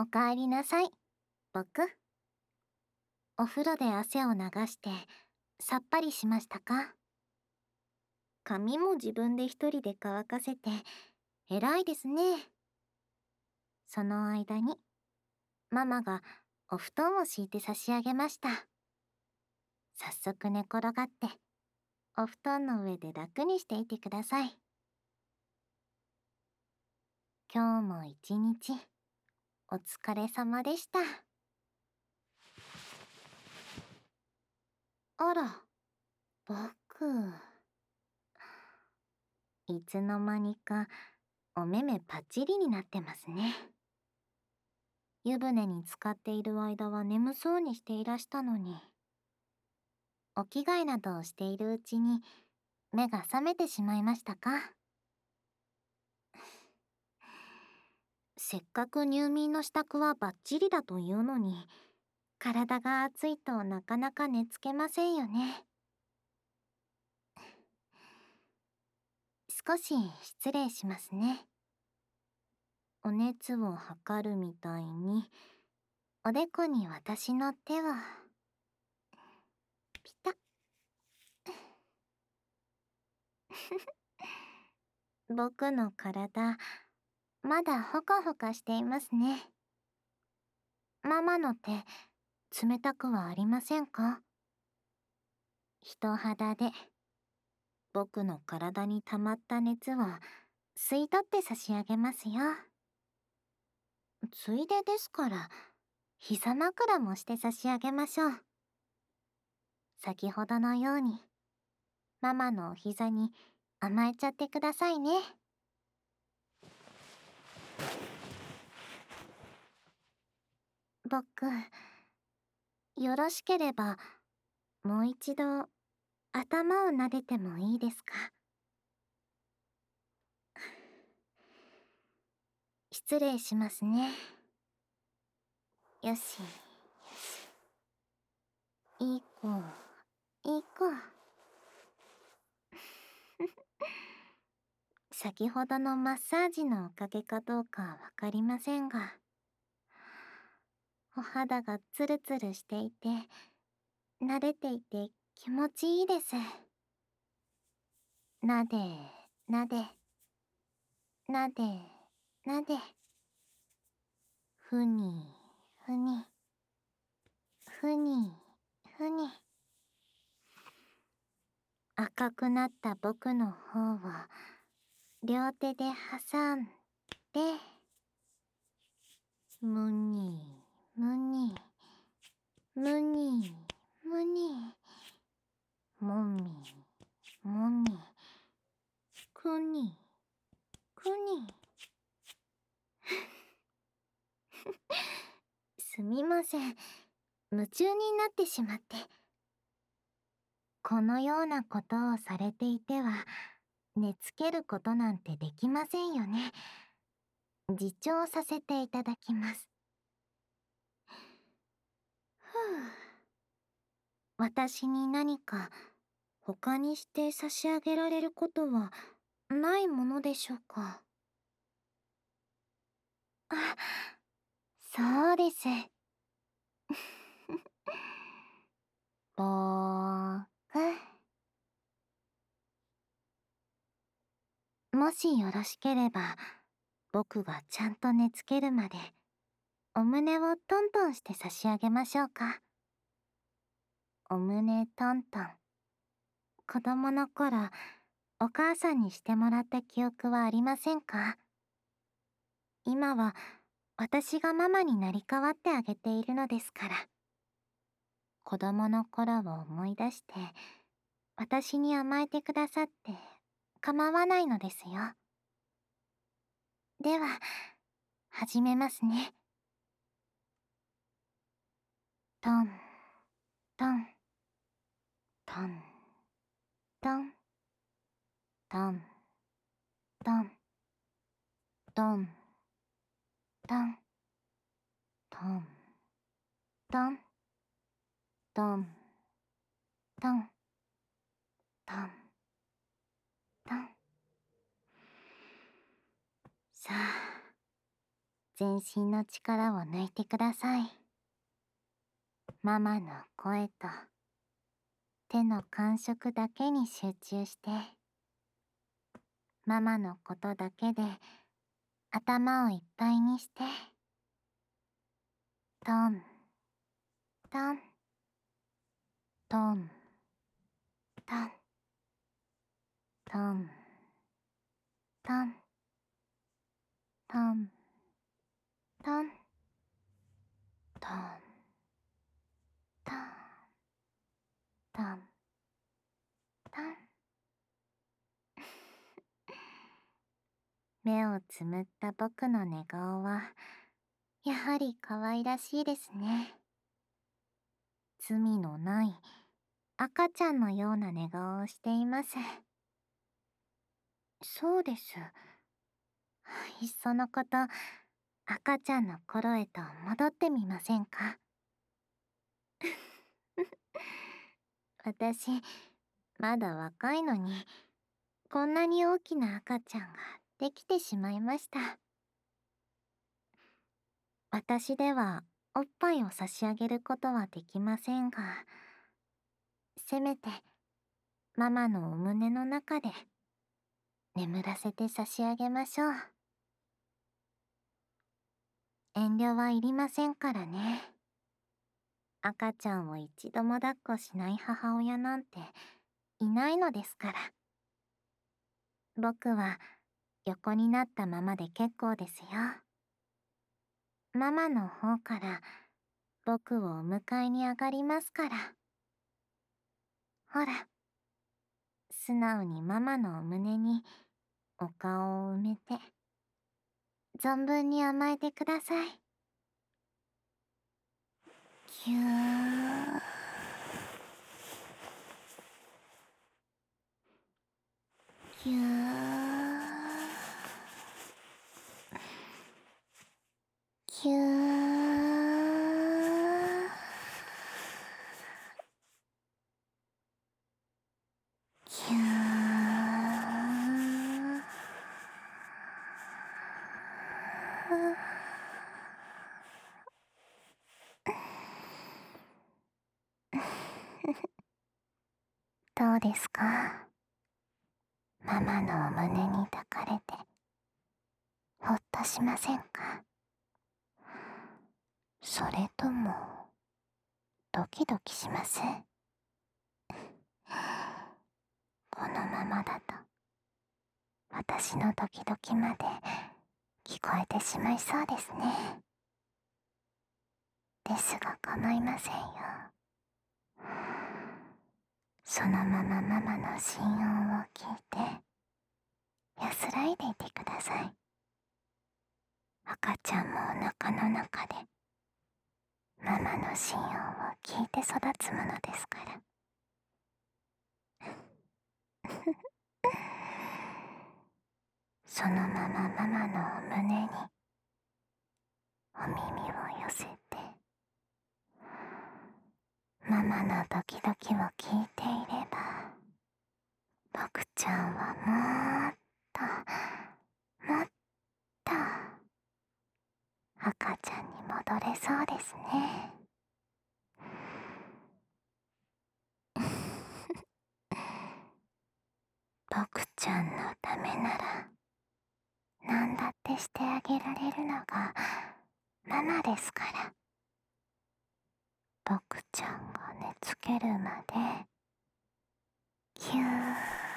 おかえりなさい、僕。お風呂で汗を流してさっぱりしましたか？髪も自分で一人で乾かせて偉いですね。その間にママがお布団を敷いて差し上げました。早速寝転がってお布団の上で楽にしていてください。今日も一日お疲れ様でした。あら、僕。いつの間にかお目目パッチリになってますね。湯船に浸かっている間は眠そうにしていらしたのに、お着替えなどをしているうちに目が覚めてしまいましたか？せっかく入眠の支度はバッチリだというのに、体が熱いとなかなか寝つけませんよね。少し失礼しますね。お熱を測るみたいに、おでこに私の手をピタッ。僕の体、まだホカホカしていますね。ママの手、冷たくはありませんか？人肌で僕の体に溜まった熱を吸い取って差し上げますよ。ついでですから、膝枕もして差し上げましょう。先ほどのように、ママのお膝に甘えちゃってくださいね。僕、よろしければ、もう一度、頭を撫でてもいいですか？失礼しますね。よし、いい子、いい子。先ほどのマッサージのおかげかどうかわかりませんが、お肌がツルツルしていて、慣れていて気持ちいいです。なで、なで、なで、なで、ふに、ふに、ふに、ふに。赤くなった僕の方を両手で挟んで、むに、むに、むに、むに、もみ、もみ、くに、くに。すみません。夢中になってしまって。このようなことをされていては、寝つけることなんてできませんよね。自重させていただきます。ふう。私に何か他にして差し上げられることはないものでしょうか？あ、そうです。ぼーく。もしよろしければ、僕がちゃんと寝つけるまで、お胸をトントンして差し上げましょうか。お胸トントン。子供の頃、お母さんにしてもらった記憶はありませんか？今は私がママになり変わってあげているのですから。子供の頃を思い出して、私に甘えてくださって構わないのですよ。では、始めますね。トン、トン、トン、トン、トン、トン、トン、トン、トン、トン、トン、トン、トン、トン。さあ、 全身の力を抜いてください。ママの声と手の感触だけに集中して、ママのことだけで頭をいっぱいにして、トントントントントントントントントントントントン。目をつむった僕の寝顔はやはり可愛らしいですね。罪のない赤ちゃんのような寝顔をしています。そうです。いっそのこと赤ちゃんの頃へと戻ってみませんか？私まだ若いのにこんなに大きな赤ちゃんができてしまいました。私ではおっぱいを差し上げることはできませんが、せめてママのお胸の中で眠らせて差し上げましょう。遠慮はいりませんからね。赤ちゃんを一度も抱っこしない母親なんていないのですから。僕は横になったままで結構ですよ。ママの方から僕をお迎えに上がりますから。ほら、素直にママのお胸にお顔を埋めて、存分に甘えてください。ぎゅー。ぎゅー。ぎゅー。ぎゅー。どうですか？ママのお胸に抱かれてほっとしませんか？それともドキドキします？このままだと私のドキドキまで聞こえてしまいそうですね。ですが構いませんよ。そのままママの心音を聞いて安らいでいてください。赤ちゃんもお腹の中でママの心音を聞いて育つものですから。そのままママのお胸にお耳を寄せて、ママのドキドキを聞いていれば、僕ちゃんはもっともっと赤ちゃんに戻れそうですね。僕ちゃんのためなら何だってしてあげられるのがママですから。僕ちゃんが寝つけるまでぎゅー。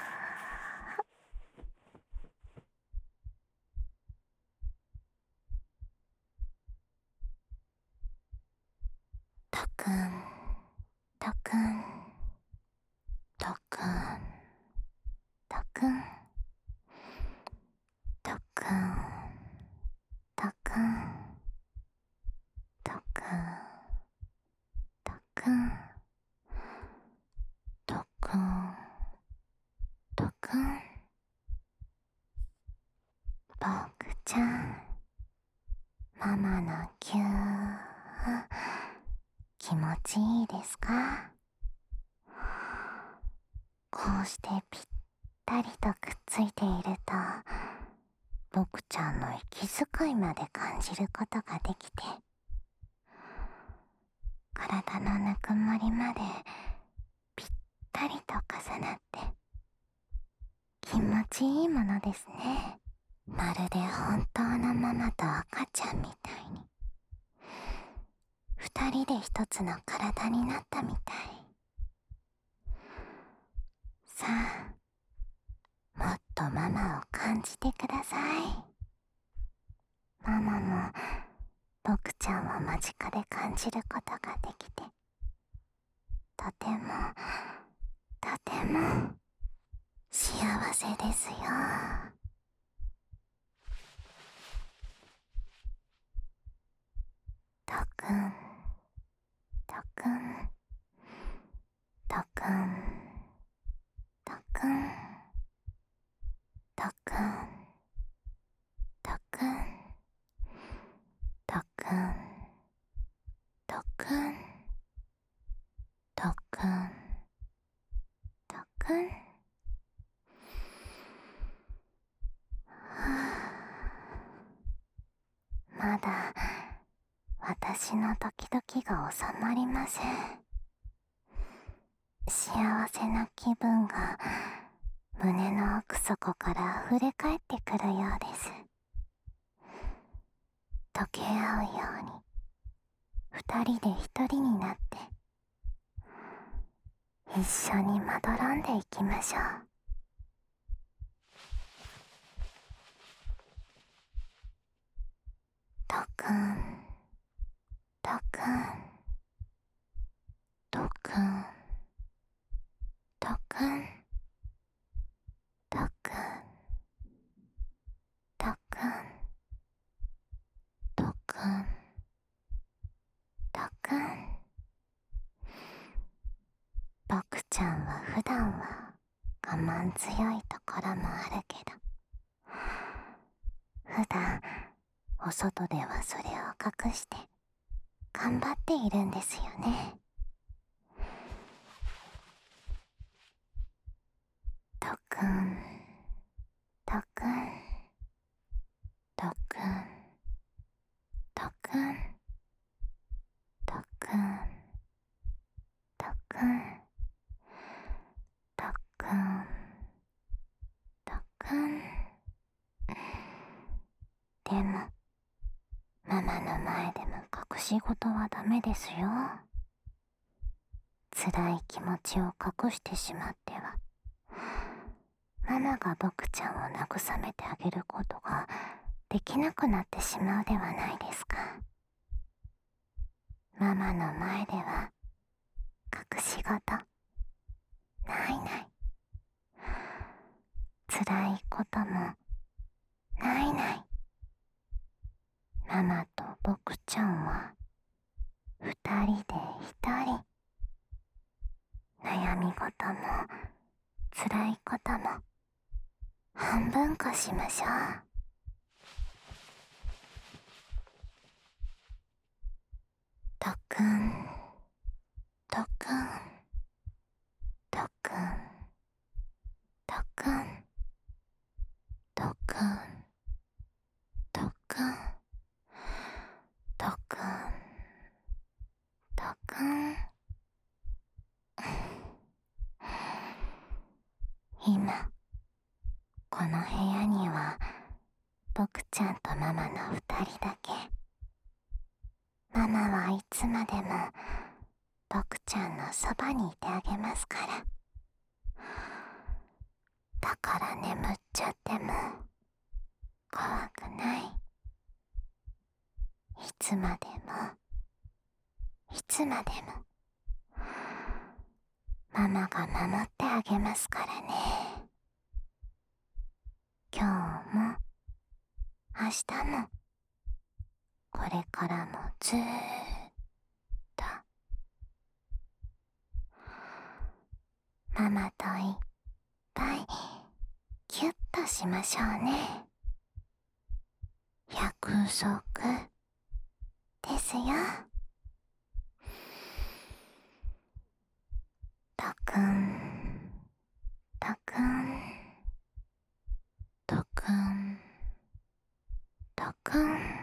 とくんとくんとくんとくんとくんとくんとくんとくんとくんとくん。僕ちゃん、ママのぎゅー気持ちいいですか？こうしてぴったりとくっついていると僕ちゃんの息遣いまで感じることができて、体のぬくもりまでぴったりと重なって気持ちいいものですね。まるで本当のママと赤ちゃんみたいに、二人で一つの体になったみたい。さあ、もっとママを感じてください。ママも僕ちゃんを間近で感じることができて、とてもとても幸せですよ。とくんとくんとくんとくんとくんとくんとくんとくんとくんとくん。まだ私のドキドキが収まりません。幸せな気分が胸の奥底から溢れ返ってくるようです。溶け合うように二人で一人になって一緒にまどろんでいきましょう。とくんとくんとくんとくんとくんとくんとくんとくん。僕ちゃんは普段は我慢強いところもあるけど、普段お外ではそれを隠して頑張っているんですよね。とくんとくんとくんとくんとくんとくんとくんとくん。でもママの前でも隠し事はダメですよ。辛い気持ちを隠してしまっては、ママが僕ちゃんを慰めてあげることができなくなってしまうではないですか。ママの前では隠し事ないない。辛いこともないない。ママと僕ちゃんは二人で一人、悩み事も辛いことも半分こしましょう。とくんとくんとくんとくんとくんとくんとくんとくん。今この部屋には僕ちゃんとママの二人だけ。ママはいつまでも僕ちゃんのそばにいてあげますから。だから眠っちゃっても怖くない。いつまでもいつまでもママが守ってあげますからね。今日も明日もこれからもずーっとママといっぱいキュッとしましょうね。約束ですよ。とくん、とくん、とくん、 かん。